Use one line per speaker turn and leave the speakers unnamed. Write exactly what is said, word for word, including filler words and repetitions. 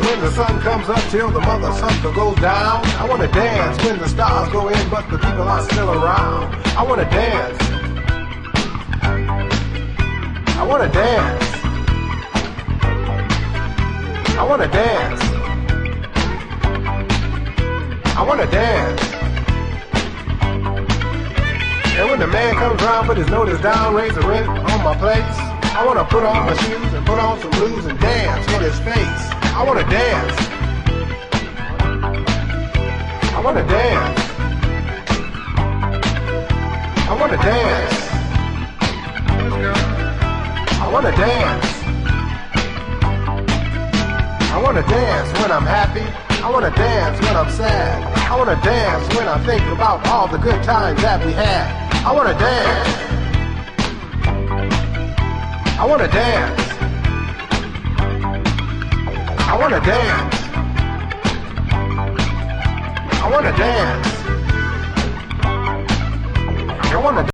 when the sun comes up till the mother sucker goes down. I wanna dance when the stars go in but the people are still around. I wanna dance. I wanna dance. I wanna dance. I wanna dance. And when the man comes round, put his notice down, raise the rent on my place. I wanna put on my shoes and put on some blues and dance in his face. I wanna dance. I wanna dance. I wanna dance. I wanna dance. I wanna dance when I'm happy. I wanna dance when I'm sad. I wanna dance when I think about all the good times that we had. I wanna dance. I wanna dance. I wanna dance. I wanna dance. I wanna